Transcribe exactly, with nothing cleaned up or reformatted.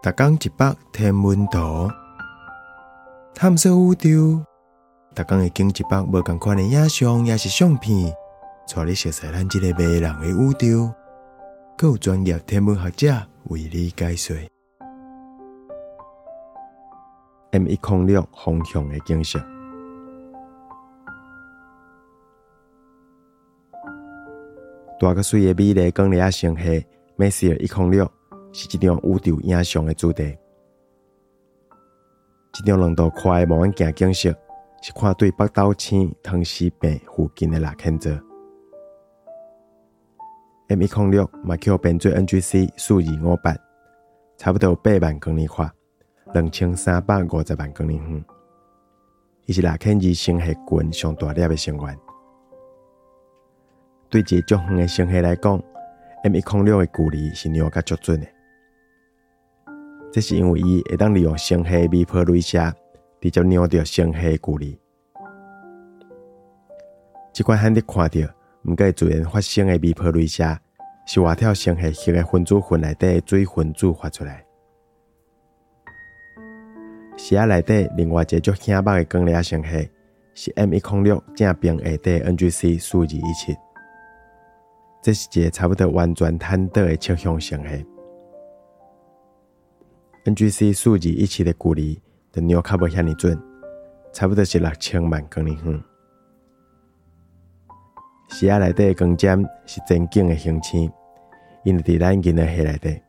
逐天一百天文图，探索宇宙。逐天会经一百无同款的影像，也是相片，带你熟悉咱这个迷人的宇宙。还有专业天文学者为你解说。M 一零六方向的景色。大个水的美丽光亮星系 Messier 一零六是一张宇宙影像的主题。这张亮度快的望远镜景色是看对北斗星汤斯病附近的拉肯座。M 一零六嘛叫编做 N G C 四二五八，差不多八万光年宽，两千三百五十万光年远。伊是拉肯二星系群上大粒的成员。对一个足远的星系来讲 ，M 一零六的距离是量甲足准的。这是因为伊会当利用星系微波镭射，直接量到星系的距离。这款罕得看到毋过自然发生的微波镭射，是外跳星系核的分子群内底的水分子发出来。视野内底另外一个足显目的光亮星系是 M 一零六正边下底 N G C 四二一七。这是一个差不多完全摊倒的赤向星系。N G C 四二一七的距离就量较无遐尼准，差不多是六千万光年远。视野内底的光尖是前景的恒星，因为伫咱银河系内底。